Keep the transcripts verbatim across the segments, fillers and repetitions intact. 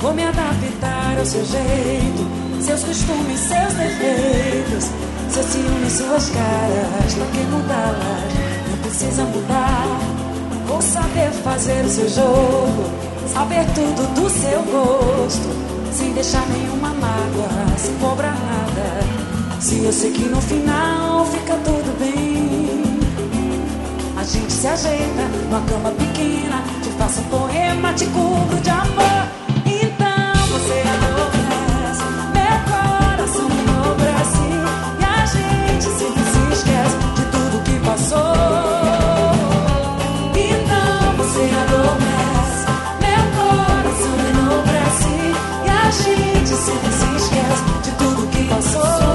Vou me adaptar ao seu jeito, seus costumes, seus defeitos, seus ciúmes, suas caras. Pra que mudá-las? Não precisa mudar. Vou saber fazer o seu jogo, saber tudo do seu gosto, sem deixar nenhuma mágoa, sem cobrar nada. Se eu sei que no final fica tudo bem, a gente se ajeita numa cama pequena, te faço um poema, te cubro de amor. Então você adormece, meu coração enobrece, e a gente sempre se esquece de tudo que passou. Então você adormece, meu coração enobrece, e a gente sempre se esquece de tudo que passou.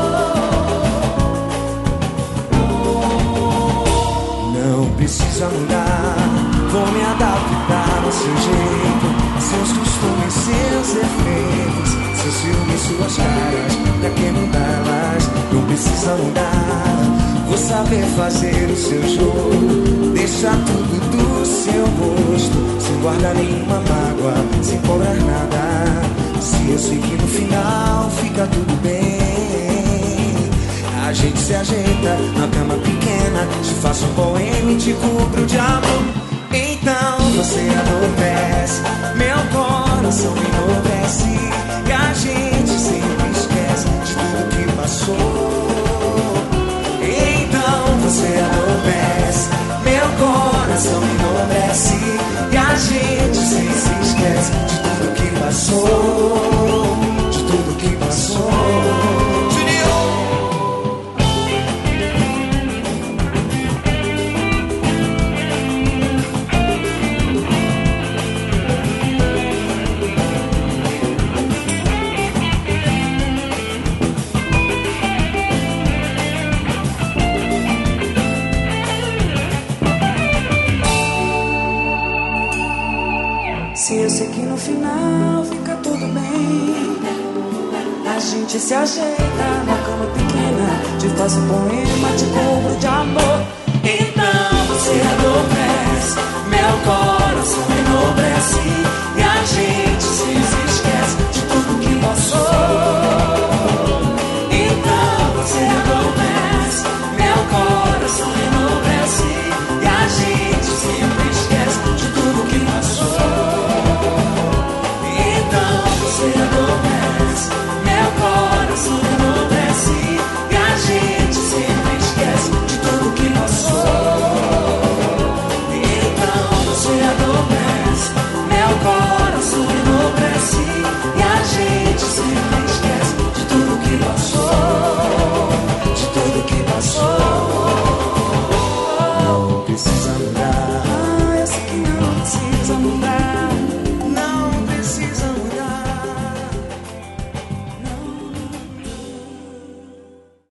Não precisa mudar, vou me adaptar ao seu jeito, seus costumes, seus efeitos, seus ciúmes, suas caras. Pra que mudá-las? Não precisa mudar. Vou saber fazer o seu jogo, deixar tudo do seu gosto, sem guardar nenhuma mágoa, sem cobrar nada. Se eu sei que no final fica tudo bem, a gente se ajeita na cama pequena, te faço um poema e te cubro de amor. Então você adormece, meu coração enobrece, e a gente sempre esquece de tudo que passou. Então você adormece, meu coração enobrece, e a gente sempre se esquece de tudo que passou, de tudo que passou. Se eu sei que no final fica tudo bem, a gente se ajeita na cama pequena, te faço um poema, te cubro de amor. Então você adormece, meu coração enobrece, e a gente se esquece de tudo que passou. Então você adormece, meu coração enobrece, e a gente sempre esquece de tudo que passou. Você adormece, meu coração enobrece, e a gente sempre esquece de tudo que passou. Então você adormece, meu coração enobrece, e a gente sempre esquece de tudo que passou, de tudo que passou. Não precisa mudar,